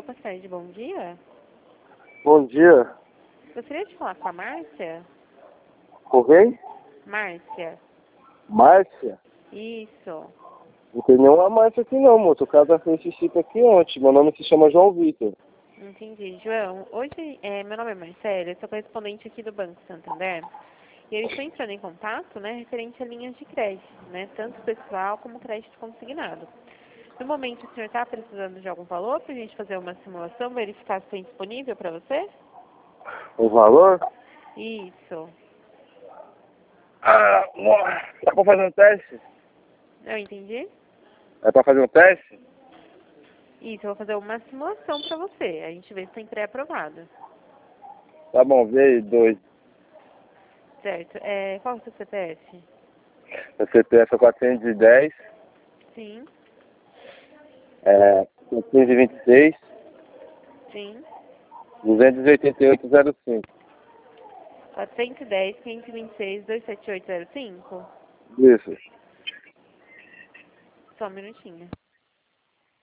Opa, Sérgio, bom dia. Bom dia. Gostaria de falar com a Márcia? Com quem? Márcia. Márcia? Isso. Não tem nenhuma Márcia aqui não, moço. O cara tá fez xixi aqui ontem. Meu nome se chama João Vitor. Entendi. João, hoje, meu nome é Marcela, eu sou correspondente aqui do Banco Santander. E eu estou entrando em contato, né, referente a linhas de crédito, né, tanto pessoal como crédito consignado. No momento, o senhor está precisando de algum valor para a gente fazer uma simulação, verificar se tem disponível para você? O valor? Isso. É pra fazer um teste? Eu entendi? É pra fazer um teste? Isso, eu vou fazer uma simulação para você. A gente vê se tem pré-aprovado. Tá bom, vê aí, 2. Certo. Qual é o seu CPF? O CPF é 410, Sim, 1526, sim. 28805. 410, 526, 27805. Isso. Só um minutinho.